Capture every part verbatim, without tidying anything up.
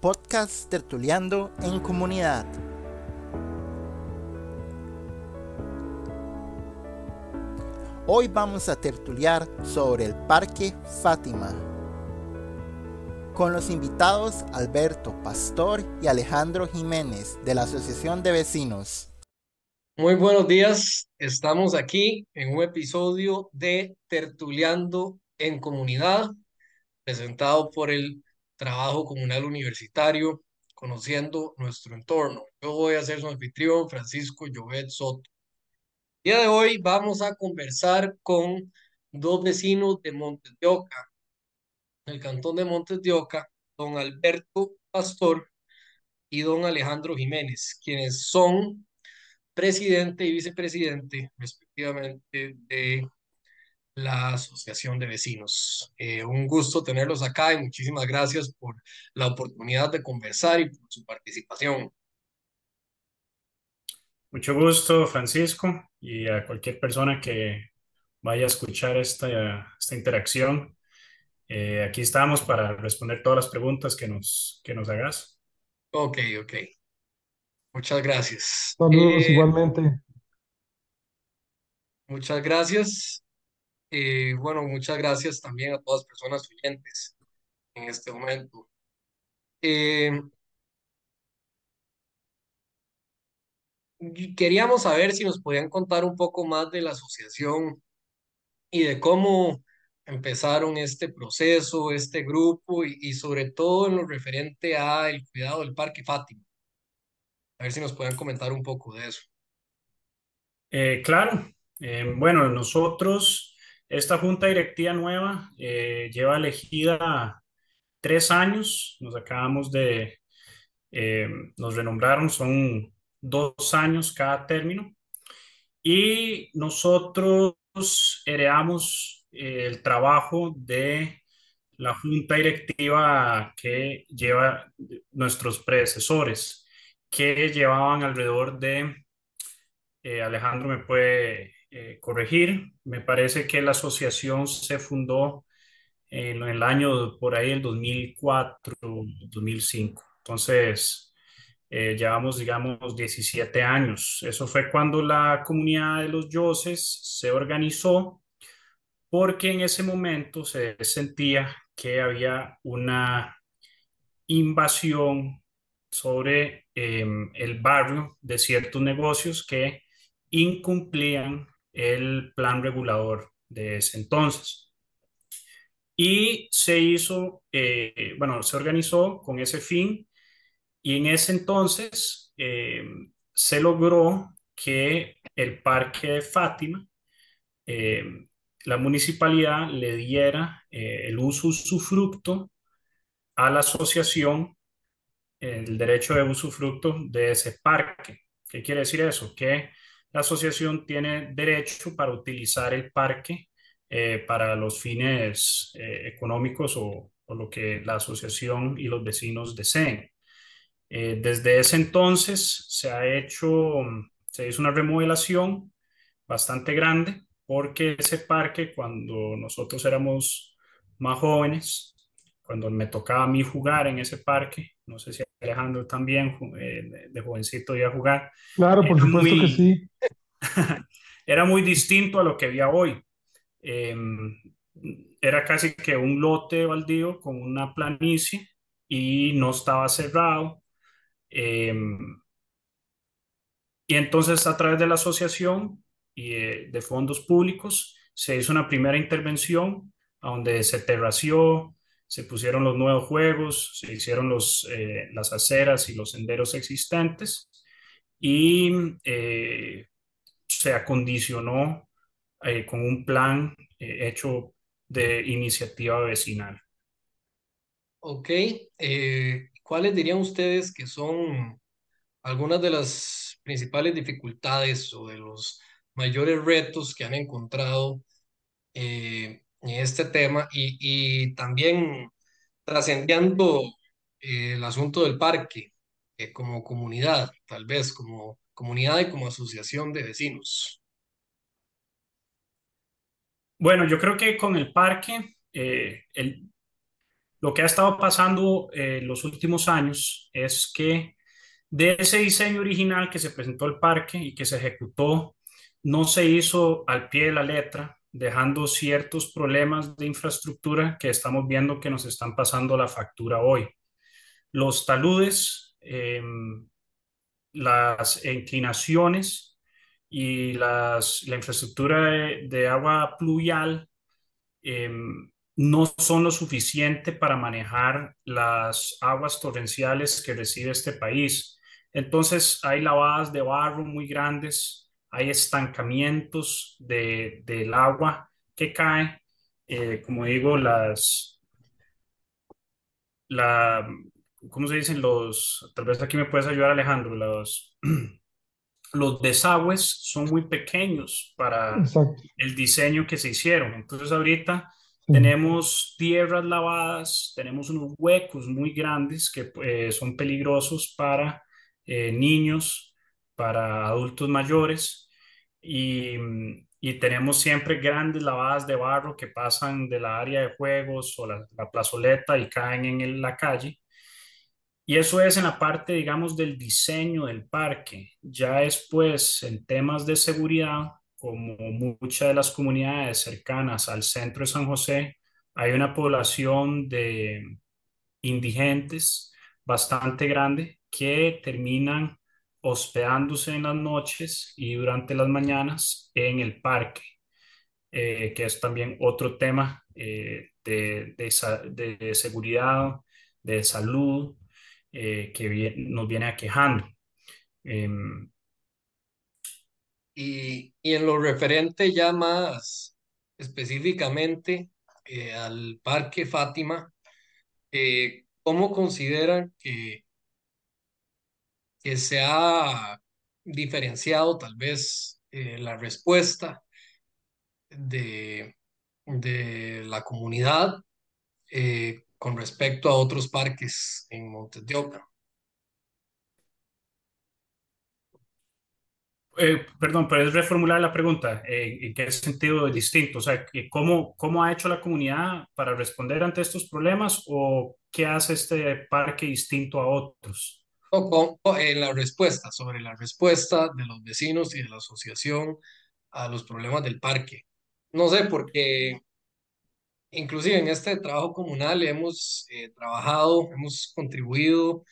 podcast Tertuleando en Comunidad. Hoy vamos a tertuliar sobre el Parque Fátima, con los invitados Alberto Pastor y Alejandro Jiménez de la Asociación de Vecinos. Muy buenos días, estamos aquí en un episodio de Tertuleando en Comunidad, presentado por el Trabajo Comunal Universitario, conociendo nuestro entorno. Yo voy a ser su anfitrión, Francisco Llobet Soto. El día de hoy vamos a conversar con dos vecinos de Montes de Oca, el cantón de Montes de Oca, don Alberto Pastor y don Alejandro Jiménez, quienes son presidente y vicepresidente, respectivamente, de la Asociación de Vecinos. Eh, un gusto tenerlos acá y muchísimas gracias por la oportunidad de conversar y por su participación. Mucho gusto, Francisco, y a cualquier persona que vaya a escuchar esta, esta interacción. Eh, aquí estamos para responder todas las preguntas que nos, que nos hagas. Ok, ok. Muchas gracias. Saludos Eh, igualmente. muchas gracias. Eh, bueno, muchas gracias también a todas las personas oyentes en este momento. Eh, y queríamos saber si nos podían contar un poco más de la asociación y de cómo empezaron este proceso, este grupo y, y sobre todo en lo referente al cuidado del Parque Fátima. A ver si nos pueden comentar un poco de eso. Eh, claro, eh, bueno, nosotros, esta junta directiva nueva eh, lleva elegida tres años, nos acabamos de, eh, nos renombraron, son dos años cada término. Y nosotros heredamos eh, el trabajo de la junta directiva que lleva nuestros predecesores, que llevaban alrededor de, eh, Alejandro me puede eh, corregir, me parece que la asociación se fundó en el año por ahí, el dos mil cuatro, dos mil cinco. Entonces, eh, llevamos, digamos, diecisiete años. Eso fue cuando la comunidad de los Yoses se organizó, porque en ese momento se sentía que había una invasión sobre eh, el barrio de ciertos negocios que incumplían el plan regulador de ese entonces. Y se hizo, eh, bueno, se organizó con ese fin y en ese entonces eh, se logró que el Parque de Fátima, eh, la municipalidad le diera eh, el uso usufructo a la asociación, el derecho de usufructo de ese parque. ¿Qué quiere decir eso? Que la asociación tiene derecho para utilizar el parque eh, para los fines eh, económicos o, o lo que la asociación y los vecinos deseen. Eh, desde ese entonces se ha hecho, se hizo una remodelación bastante grande, porque ese parque, cuando nosotros éramos más jóvenes, cuando me tocaba a mí jugar en ese parque, no sé si Alejandro también eh, de, de jovencito iba a jugar, Claro, por era supuesto que muy, sí. era muy distinto a lo que había hoy. Eh, Era casi que un lote baldío con una planicie y no estaba cerrado. Eh, y entonces a través de la asociación y eh, de fondos públicos se hizo una primera intervención a donde se terració, se pusieron los nuevos juegos, se hicieron los, eh, las aceras y los senderos existentes y eh, se acondicionó eh, con un plan eh, hecho de iniciativa vecinal. Ok, eh, ¿cuáles dirían ustedes que son algunas de las principales dificultades o de los mayores retos que han encontrado eh, en este tema y, y también trascendiendo eh, el asunto del parque eh, como comunidad, tal vez como comunidad y como asociación de vecinos? Bueno, yo creo que con el parque, eh, el, Lo que ha estado pasando eh, los últimos años es que de ese diseño original que se presentó al parque y que se ejecutó, no se hizo al pie de la letra, dejando ciertos problemas de infraestructura que estamos viendo que nos están pasando la factura hoy. Los taludes, eh, las inclinaciones y las, la infraestructura de, de agua pluvial eh, no son lo suficiente para manejar las aguas torrenciales que recibe este país. Entonces hay lavadas de barro muy grandes, hay estancamientos de, del agua que cae, eh, como digo, las, la, ¿cómo se dicen los? Tal vez aquí me puedes ayudar, Alejandro. Los, los desagües son muy pequeños para Exacto, el diseño que se hicieron. Entonces ahorita sí. tenemos tierras lavadas, tenemos unos huecos muy grandes que eh, son peligrosos para eh, niños, para adultos mayores y, y tenemos siempre grandes lavadas de barro que pasan de la área de juegos o la, la plazoleta y caen en el- la calle. Y eso es en la parte, digamos, del diseño del parque. Ya después, en temas de seguridad, como muchas de las comunidades cercanas al centro de San José, hay una población de indigentes bastante grande que terminan hospedándose en las noches y durante las mañanas en el parque, eh, que es también otro tema eh, de, de, sa- de seguridad, de salud, eh, que vie- nos viene aquejando. Em, Y, y en lo referente ya más específicamente eh, al Parque Fátima, eh, ¿cómo consideran que, que se ha diferenciado tal vez eh, la respuesta de, de la comunidad eh, con respecto a otros parques en Montes de Oca? eh, Perdón, ¿puedes reformular la pregunta? Eh, ¿en qué sentido distinto? O sea, que ¿cómo, cómo ha hecho la comunidad para responder ante estos problemas o qué hace este parque distinto a otros? O con- o en la respuesta, sobre la respuesta de los vecinos y de la asociación a los problemas del parque. No sé, porque inclusive en este trabajo comunal hemos eh, trabajado, hemos contribuido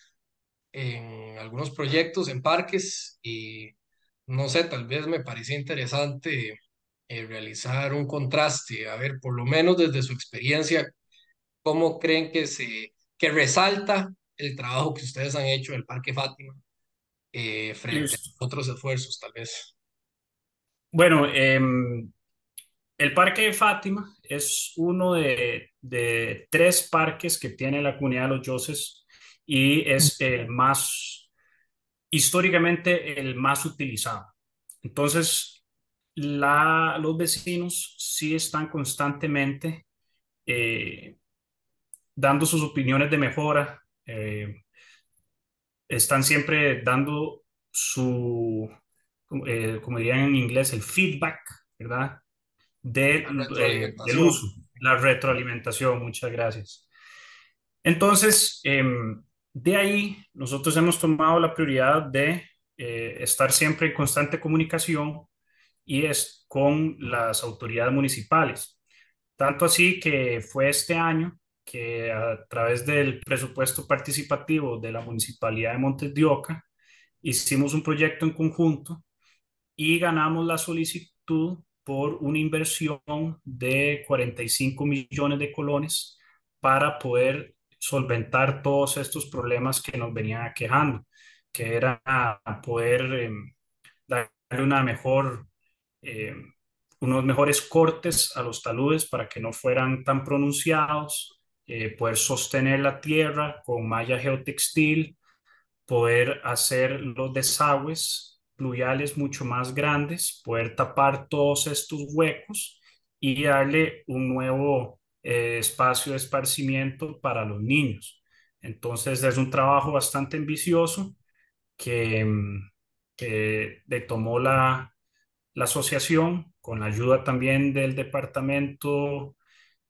en algunos proyectos en parques y no sé, tal vez me parecía interesante eh, realizar un contraste, a ver, por lo menos desde su experiencia, ¿cómo creen que se, que resalta el trabajo que ustedes han hecho en el Parque Fátima eh, frente Listo. a otros esfuerzos, tal vez? Bueno, em, el Parque de Fátima es uno de, de tres parques que tiene la comunidad de los Yoses y es el más, históricamente, el más utilizado. Entonces, la, los vecinos sí están constantemente eh, dando sus opiniones de mejora, eh, están siempre dando su, eh, como dirían en inglés, el feedback, ¿verdad? De, La eh, del retroalimentación. uso, la retroalimentación, muchas gracias. Entonces, eh, de ahí nosotros hemos tomado la prioridad de eh, estar siempre en constante comunicación y es con las autoridades municipales. Tanto así que fue este año que a través del presupuesto participativo de la Municipalidad de Montes de Oca hicimos un proyecto en conjunto y ganamos la solicitud por una inversión de cuarenta y cinco millones de colones para poder solventar todos estos problemas que nos venían aquejando, que era poder eh, darle una mejor, eh, unos mejores cortes a los taludes para que no fueran tan pronunciados, eh, poder sostener la tierra con malla geotextil, poder hacer los desagües pluviales mucho más grandes, poder tapar todos estos huecos y darle un nuevo eh, espacio de esparcimiento para los niños. Entonces es un trabajo bastante ambicioso que, mm, que de- tomó la, la asociación con la ayuda también del Departamento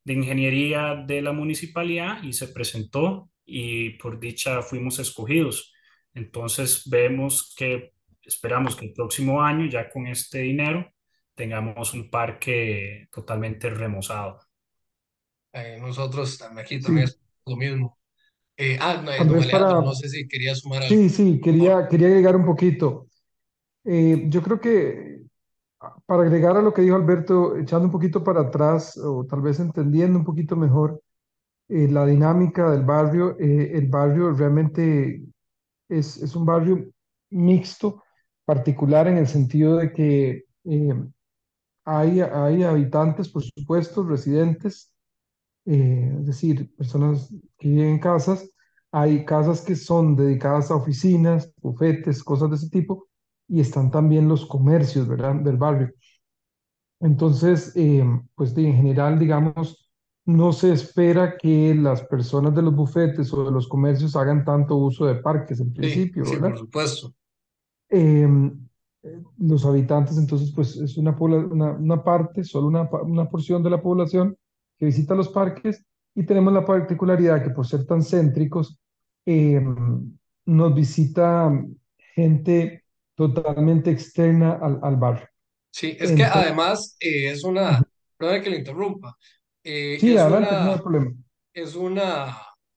de ingeniería de la municipalidad y se presentó y por dicha fuimos escogidos. Entonces vemos que, esperamos que el próximo año, ya con este dinero, tengamos un parque totalmente remozado. Eh, nosotros también aquí también Sí, es lo mismo. Eh, ah, no, eh, tal don vez Alejandro, para, no sé si quería sumar algo. sí, sí, Por favor. quería, quería agregar un poquito. Eh, yo creo que ah, para agregar a lo que dijo Alberto, echando un poquito para atrás o tal vez entendiendo un poquito mejor eh, la dinámica del barrio, eh, el barrio realmente es, es un barrio mixto, particular en el sentido de que eh, hay, hay habitantes, por supuesto, residentes, eh, es decir, personas que viven en casas. Hay casas que son dedicadas a oficinas, bufetes, cosas de ese tipo, y están también los comercios, ¿verdad?, del barrio. Entonces, eh, pues de- en general, digamos, no se espera que las personas de los bufetes o de los comercios hagan tanto uso de parques en Sí, principio, sí, por ¿verdad? supuesto. Eh, eh, los habitantes, entonces, pues es una, pobla- una, una parte, solo una, pa- una porción de la población que visita los parques, y tenemos la particularidad que por ser tan céntricos, eh, nos visita gente totalmente externa al, al barrio. Sí, es que Entonces, además eh, es una, perdón que le interrumpa, eh, sí, es adelante, no una, hay problema. es una,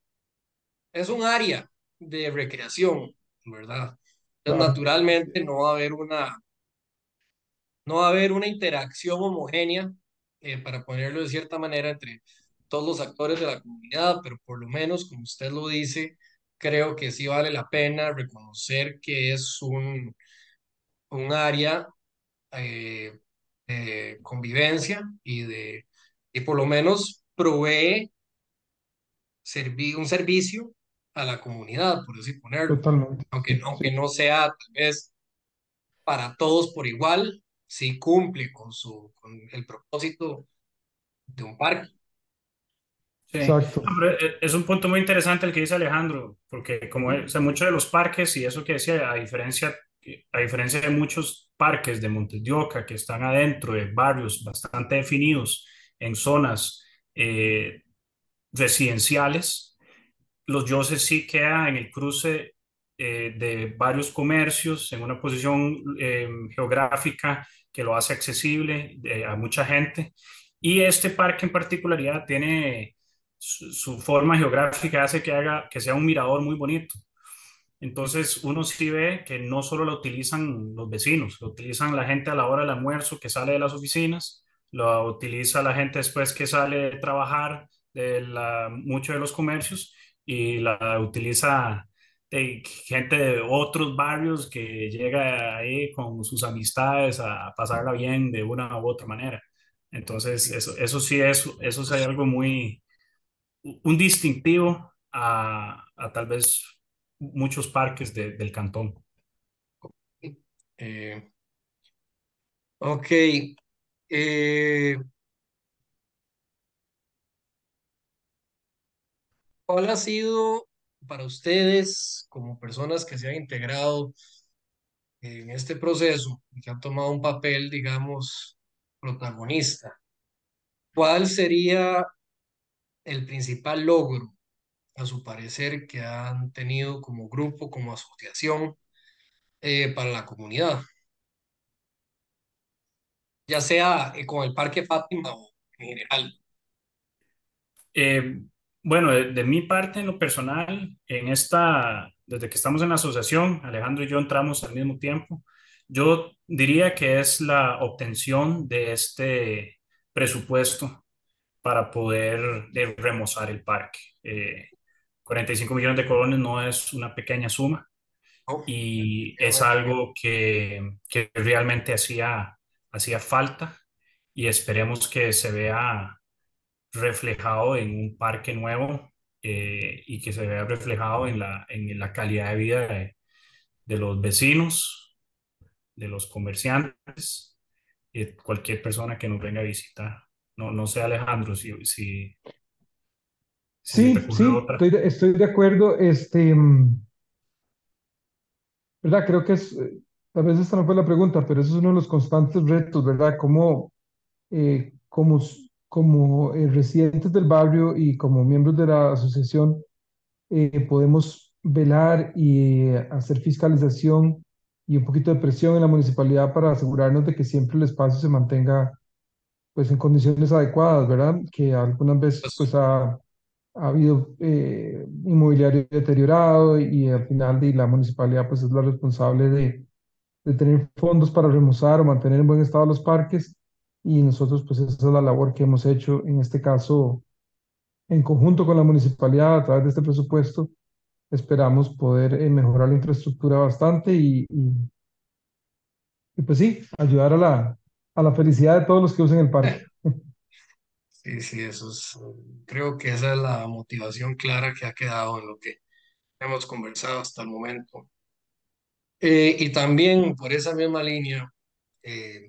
es un área de recreación, ¿verdad? Entonces, Claro, naturalmente no va a haber una, no va a haber una interacción homogénea, eh, para ponerlo de cierta manera, entre todos los actores de la comunidad, pero por lo menos, como usted lo dice, creo que sí vale la pena reconocer que es un, un área eh, de convivencia y de, y por lo menos provee servi- un servicio a la comunidad, por así ponerlo, totalmente. aunque Sí, no, sí, aunque no sea tal vez para todos por igual, sí cumple con su, con el propósito de un parque. Sí, exacto. no, pero e- es un punto muy interesante el que dice Alejandro, porque como es, o sea, muchos de los parques y eso que decía, a diferencia, a diferencia de muchos parques de Montes de Oca que están adentro de barrios bastante definidos en zonas eh, residenciales, los Yoses sí queda en el cruce eh, de varios comercios, en una posición eh, geográfica que lo hace accesible eh, a mucha gente. Y este parque en particularidad tiene su, su forma geográfica, hace que haga que sea un mirador muy bonito. Entonces uno sí ve que no solo lo utilizan los vecinos, lo utilizan la gente a la hora del almuerzo que sale de las oficinas, lo utiliza la gente después que sale de trabajar de la, muchos de los comercios y la utiliza de gente de otros barrios que llega ahí con sus amistades a pasarla bien de una u otra manera. Entonces eso, eso sí es, eso sí es algo muy, un distintivo a, a tal vez muchos parques de- del cantón. Eh, ok, eh, ¿cuál ha sido para ustedes, como personas que se han integrado en este proceso y que han tomado un papel, digamos, protagonista? ¿Cuál sería el principal logro, a su parecer, que han tenido como grupo, como asociación, eh, para la comunidad? Ya sea eh, con el Parque Fátima o en general. Eh, bueno, de, de mi parte, en lo personal, en esta, desde que estamos en la asociación, Alejandro y yo entramos al mismo tiempo, yo diría que es la obtención de este presupuesto para poder eh, remozar el parque. Eh, cuarenta y cinco millones de colones no es una pequeña suma ¿No? y es Efectivamente. algo que, que realmente hacía, hacía falta y esperemos que se vea reflejado en un parque nuevo eh, y que se vea reflejado en la, en la calidad de vida de, de los vecinos, de los comerciantes y de cualquier persona que nos venga a visitar. No, no sé, Alejandro, si, si, si se te Sí, ocurre sí, otra. estoy de, estoy de acuerdo. Este, mm, ¿verdad? Creo que es, eh, tal vez esta no fue la pregunta, pero eso es uno de los constantes retos, ¿verdad? Cómo, eh, cómo, s- como eh, residentes del barrio y como miembros de la asociación, eh, podemos velar y eh, hacer fiscalización y un poquito de presión en la municipalidad para asegurarnos de que siempre el espacio se mantenga pues en condiciones adecuadas, ¿verdad? Que algunas veces Pues, pues ha, ha habido eh, inmobiliario deteriorado y, al final de, la municipalidad pues es la responsable de, de tener fondos para remozar o mantener en buen estado los parques, y nosotros pues esa es la labor que hemos hecho en este caso en conjunto con la municipalidad a través de este presupuesto. Esperamos poder eh, mejorar la infraestructura bastante y, y, y, pues sí, ayudar a la, a la felicidad de todos los que usen el parque. sí, sí, eso es, creo que esa es la motivación clara que ha quedado en lo que hemos conversado hasta el momento. Eh, y también por esa misma línea, eh,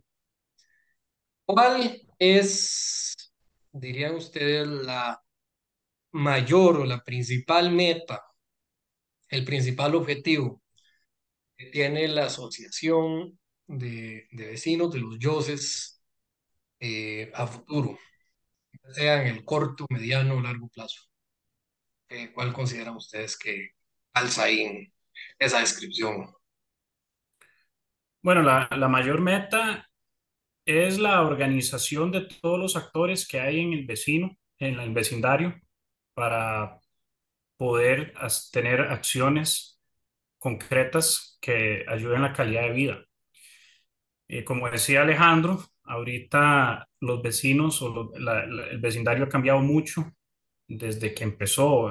¿cuál es, dirían ustedes, la mayor o la principal meta, el principal objetivo que tiene la asociación de, de vecinos de los Yoses eh, a futuro, sea en el corto, mediano o largo plazo? Eh, ¿cuál consideran ustedes que calza ahí en esa descripción? Bueno, la, la mayor meta es la organización de todos los actores que hay en el vecino, en el vecindario, para poder as- tener acciones concretas que ayuden la calidad de vida. Eh, como decía Alejandro, ahorita los vecinos o lo- la- la- el vecindario ha cambiado mucho desde que empezó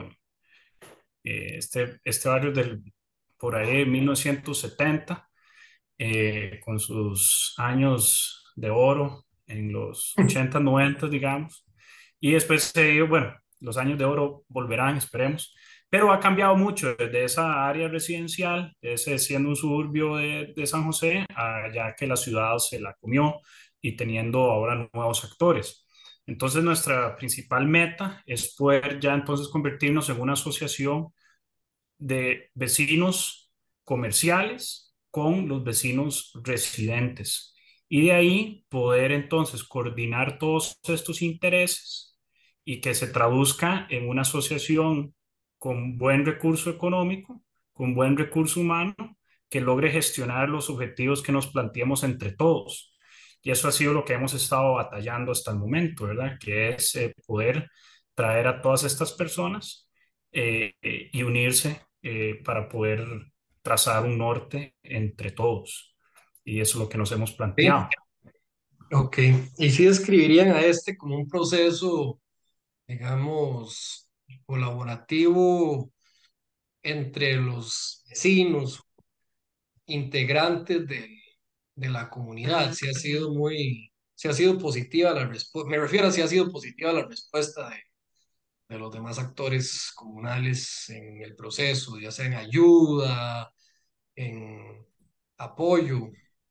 eh, este, este barrio del, por ahí de mil novecientos setenta, eh, con sus años de oro en los ochenta, noventa, digamos. Y después se dio, bueno, los años de oro volverán, esperemos, pero ha cambiado mucho desde esa área residencial, ese siendo un suburbio de, de San José, a ya que la ciudad se la comió y teniendo ahora nuevos actores. Entonces, nuestra principal meta es poder ya entonces convertirnos en una asociación de vecinos comerciales con los vecinos residentes. Y de ahí poder entonces coordinar todos estos intereses y que se traduzca en una asociación con buen recurso económico, con buen recurso humano, que logre gestionar los objetivos que nos planteemos entre todos. Y eso ha sido lo que hemos estado batallando hasta el momento, ¿verdad? Que es eh, poder traer a todas estas personas eh, eh, y unirse eh, para poder trazar un norte entre todos. Y eso es lo que nos hemos Sí, planteado. ok. ¿Y si describirían a este como un proceso, digamos, colaborativo entre los vecinos, integrantes de, de la comunidad? Si ha sido muy, si ha sido positiva la respuesta, me refiero a si ha sido positiva la respuesta de, de los demás actores comunales en el proceso, ya sea en ayuda, en apoyo.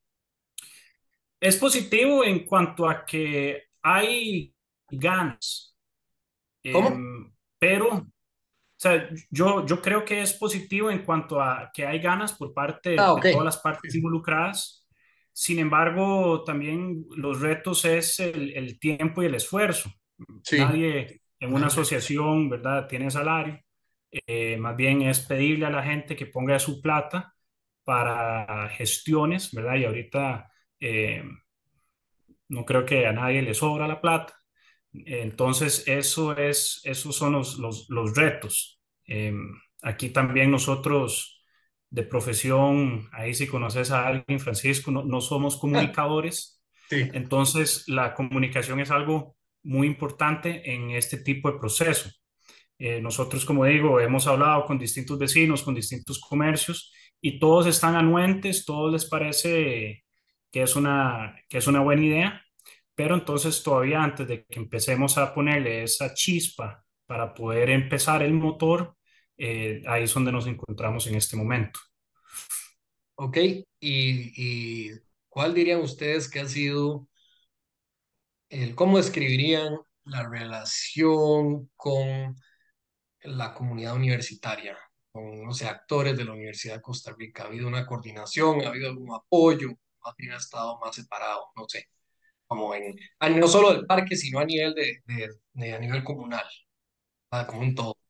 Es positivo en cuanto a que hay ganas, ¿Cómo? em, pero o sea, yo, yo creo que es positivo en cuanto a que hay ganas por parte Ah, de ok. todas las Sí, partes sí. involucradas. Sin embargo, también los retos es el, el tiempo y el esfuerzo. Sí. Nadie en una asociación, ¿verdad?, tiene salario. Eh, más bien es pedirle a la gente que ponga su plata para gestiones, ¿verdad? Y ahorita eh, no creo que a nadie le sobra la plata. Entonces, eso es, esos son los, los, los retos. Eh, aquí también nosotros de profesión, ahí si conoces a alguien, Francisco, no, no somos comunicadores. Sí. Entonces, la comunicación es algo muy importante en este tipo de proceso. Eh, nosotros, como digo, hemos hablado con distintos vecinos, con distintos comercios y todos están anuentes, todos les parece que es una, que es una buena idea, pero entonces todavía antes de que empecemos a ponerle esa chispa para poder empezar el motor, eh, ahí es donde nos encontramos en este momento. Ok. ¿Y, y cuál dirían ustedes que ha sido el, cómo describirían la relación con la comunidad universitaria, con, no sé, actores de la Universidad de Costa Rica? ¿Ha habido una coordinación? ¿Ha habido algún apoyo? ¿Más bien ha estado más separado? No sé. como en, a- no solo del parque, sino a nivel de, de, de- a nivel comunal, ah, como un todo,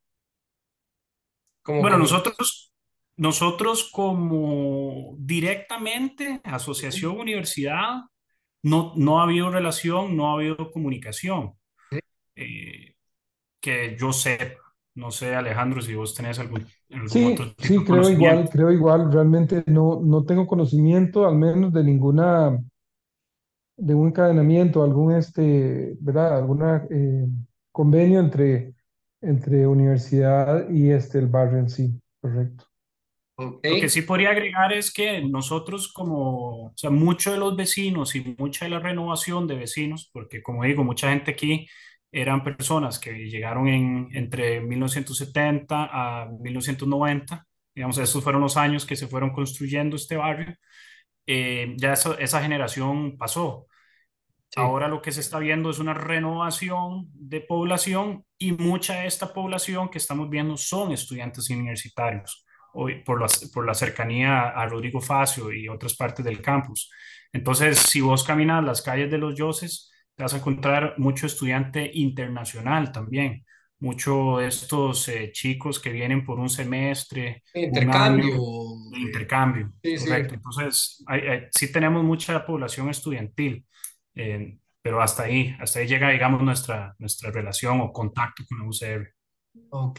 como Bueno, comunidad. nosotros, nosotros como directamente, asociación, universidad, no, no ha habido relación, no ha habido comunicación. Eh, que yo sepa. No sé, Alejandro, si vos tenés algún, algún otro Sí, tipo sí, de creo igual, conocimiento. creo igual. Realmente no, no tengo conocimiento, al menos de ninguna, de un encadenamiento, algún este, ¿verdad? Alguna eh, convenio entre, entre universidad y este, el barrio en sí, correcto. Ok, Lo que sí podría agregar es que nosotros como, o sea, muchos de los vecinos y mucha de la renovación de vecinos, porque como digo, mucha gente aquí eran personas que llegaron en, entre mil novecientos setenta a mil novecientos noventa, digamos, esos fueron los años que se fueron construyendo este barrio. Eh, ya eso- esa generación pasó. sí, Ahora lo que se está viendo es una renovación de población y mucha de esta población que estamos viendo son estudiantes universitarios, hoy por la, por la cercanía a Rodrigo Facio y otras partes del campus. Entonces, si vos caminas las calles de Los Yoses, te vas a encontrar mucho estudiante internacional también, muchos de estos eh, chicos que vienen por un semestre, un intercambio, año de de- intercambio, sí, sí, correcto. Entonces, hay- hay- sí tenemos mucha población estudiantil. Eh, pero hasta ahí, hasta ahí llega, digamos, nuestra, nuestra relación o contacto con la U C R. ok.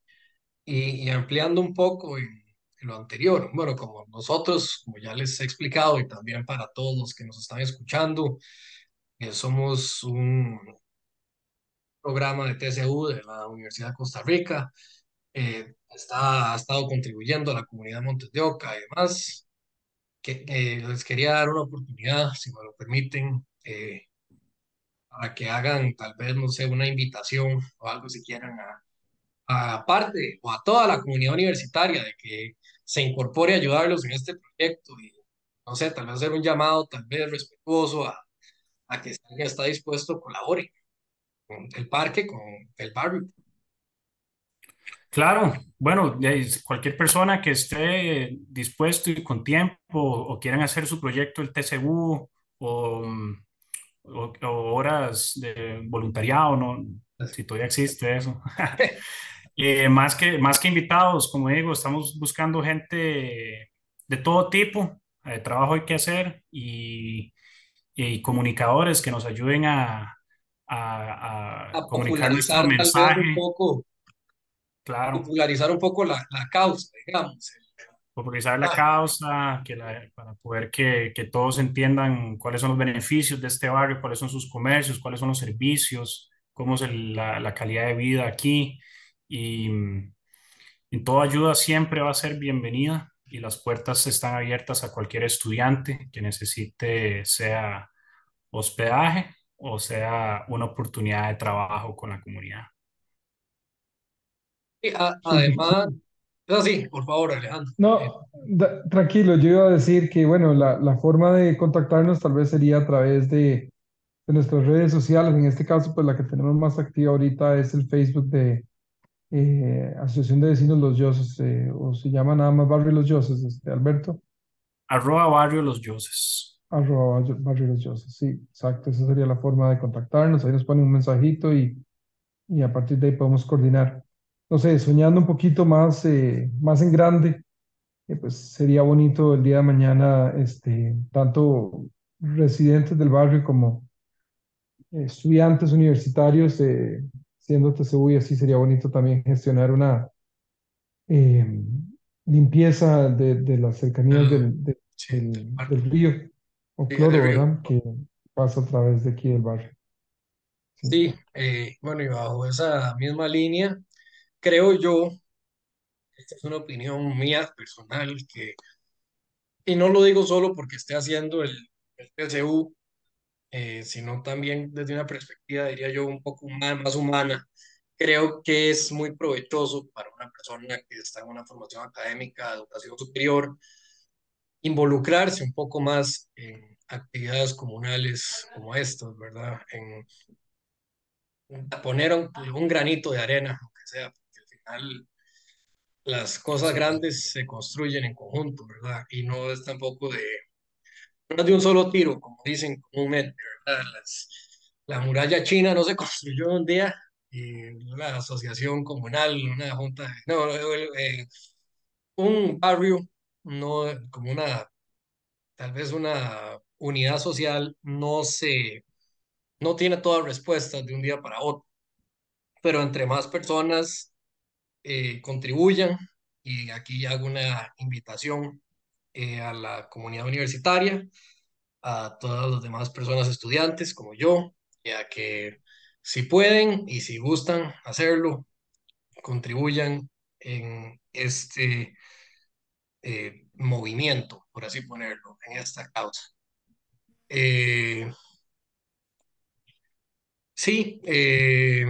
Y, y ampliando un poco en, en lo anterior, bueno, como nosotros, como ya les he explicado, y también para todos los que nos están escuchando, eh, somos un programa de T C U de la Universidad de Costa Rica, eh, está, ha estado contribuyendo a la comunidad Montes de Oca y demás, que eh, les quería dar una oportunidad, si me lo permiten, eh, para que hagan tal vez, no sé, una invitación o algo si quieren a aparte o a toda la comunidad universitaria de que se incorpore a ayudarlos en este proyecto y no sé, tal vez hacer un llamado tal vez respetuoso a, a que si alguien está dispuesto a colabore con el parque, con el barrio. Claro, bueno, ya es- cualquier persona que esté dispuesto y con tiempo o quieran hacer su proyecto, el T C U o, mm, o- o horas de voluntariado, ¿no? Si todavía existe eso. Eh, más que, más que invitados, como digo, estamos buscando gente de todo tipo, de trabajo hay que hacer y y comunicadores que nos ayuden a, a- a A comunicar nuestro popularizar tal vez un mensaje, poco, claro, popularizar un poco la, la causa, digamos. popularizar la Ah, causa, que la- para poder que, que todos entiendan cuáles son los beneficios de este barrio, cuáles son sus comercios, cuáles son los servicios, cómo es el- la, la calidad de vida aquí. Y, mm, y toda ayuda siempre va a ser bienvenida y las puertas están abiertas a cualquier estudiante que necesite, sea hospedaje o sea una oportunidad de trabajo con la comunidad. y a- Súper, además, súper. es así, por favor, Alejandro. Eh, No, da- tranquilo, yo iba a decir que, bueno, la, la forma de contactarnos tal vez sería a través de, de nuestras redes sociales. En este caso, pues la que tenemos más activa ahorita es el Facebook de eh, Asociación de Vecinos Los Yoses, eh, o se llama nada más Barrio Los Yoses, este, Alberto, Arroba Barrio Los Yoses. arroba Barrio Barrio Los Yoses. Sí, exacto, esa sería la forma de contactarnos. Ahí nos ponen un mensajito y, y a partir de ahí podemos coordinar. No sé, soñando un poquito más, eh, más en grande. Eh, pues sería bonito el día de mañana, este, tanto residentes del barrio como eh, estudiantes universitarios, eh, siendo T C U, y así sería bonito también gestionar una eh, limpieza de, de las cercanías el- del, de- sí, del del, parque, del río o sí, del cloro, río. ¿verdad? Que pasa a través de aquí del barrio. Sí, Sí, eh, bueno, y bajo esa misma línea, creo yo, esta es una opinión mía personal, que, y no lo digo solo porque esté haciendo el, el T C U, eh, sino también desde una perspectiva, diría yo, un poco más, más humana. Creo que es muy provechoso para una persona que está en una formación académica, educación superior, involucrarse un poco más en actividades comunales como estas, ¿verdad? En, en poner un, un granito de arena, aunque sea, porque al final las cosas Así es. grandes se construyen en conjunto, ¿verdad? Y no es tampoco de, no es de un solo tiro, como dicen comúnmente, ¿verdad? Las- la muralla china no se construyó un día, y una asociación comunal, una junta, no, no, eh, un barrio, no, como una, tal vez una unidad social, no se, no tiene todas respuestas de un día para otro, pero entre más personas eh, contribuyan, y aquí hago una invitación eh, a la comunidad universitaria, a todas las demás personas estudiantes como yo, ya que si pueden y si gustan hacerlo, contribuyan en este eh, movimiento, por así ponerlo, en esta causa. Eh, sí, eh,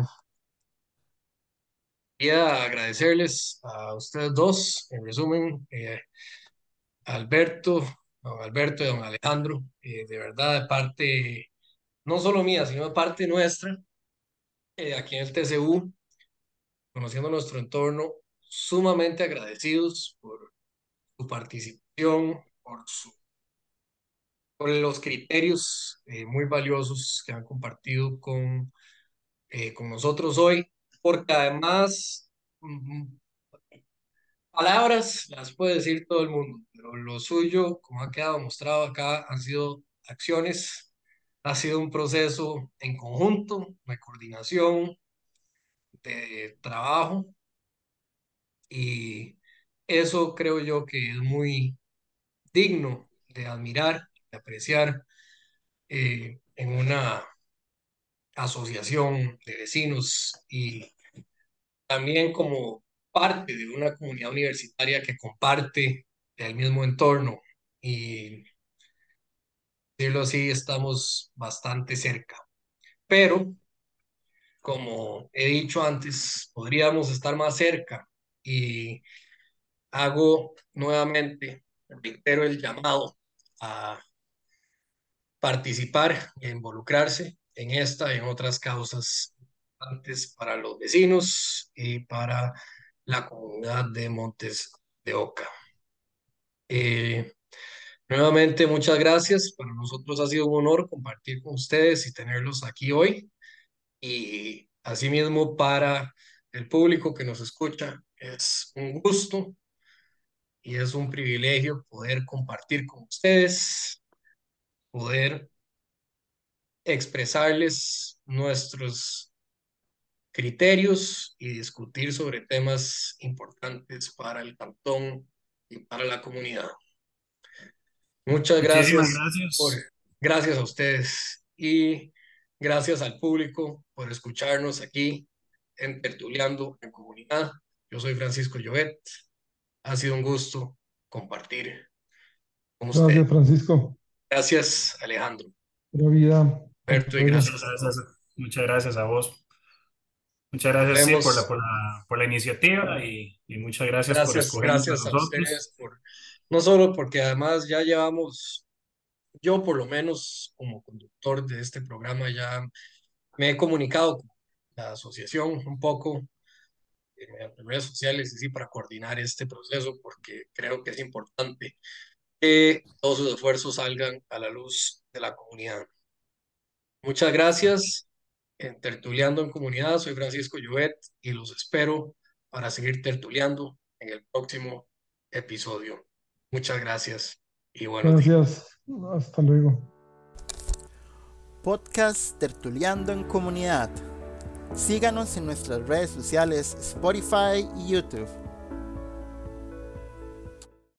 quería agradecerles a ustedes dos, en resumen, eh, a Alberto, don Alberto y don Alejandro, eh, de verdad, de parte, no solo mía, sino de parte nuestra, eh, aquí en el T C U, conociendo nuestro entorno, sumamente agradecidos por su participación, por, su, por los criterios eh, muy valiosos que han compartido con, eh, con nosotros hoy, porque además mm, palabras las puede decir todo el mundo, pero lo suyo, como ha quedado mostrado acá, han sido acciones, ha sido un proceso en conjunto, de coordinación, de trabajo, y eso creo yo que es muy digno de admirar, de apreciar eh, en una asociación de vecinos, y también como parte de una comunidad universitaria que comparte el mismo entorno, y decirlo así, estamos bastante cerca. Pero, como he dicho antes, podríamos estar más cerca, y hago nuevamente, reitero el llamado a participar e involucrarse en esta y en otras causas antes para los vecinos y para la comunidad de Montes de Oca. Eh, Nuevamente, muchas gracias. Para nosotros ha sido un honor compartir con ustedes y tenerlos aquí hoy. Y asimismo, para el público que nos escucha, es un gusto y es un privilegio poder compartir con ustedes, poder expresarles nuestros criterios y discutir sobre temas importantes para el cantón y para la comunidad. Muchas Muchísimas gracias por, gracias. gracias a ustedes, y gracias al público por escucharnos aquí en Tertuleando en Comunidad. Yo soy Francisco Llobet. Ha sido un gusto compartir con usted. Gracias, Francisco. Gracias, Alejandro, Pura vida. Hasta Alberto, y luego. gracias Gracias, a gracias. todos. Muchas gracias a vos. Muchas Nos gracias, sí, por la, vemos. por la, por la iniciativa y, y muchas gracias por Gracias, escogernos a gracias a nosotros. ustedes por, no solo porque además ya llevamos, yo por lo menos como conductor de este programa ya me he comunicado con la asociación un poco eh, mediante redes sociales, y sí, para coordinar este proceso, porque creo que es importante que todos sus esfuerzos salgan a la luz de la comunidad. Muchas gracias. En Tertuleando en Comunidad, soy Francisco Llobet y los espero para seguir tertuleando en el próximo episodio. Muchas gracias y buenos días. Gracias. Hasta luego. Podcast Tertuleando en Comunidad. Síganos en nuestras redes sociales Spotify y YouTube.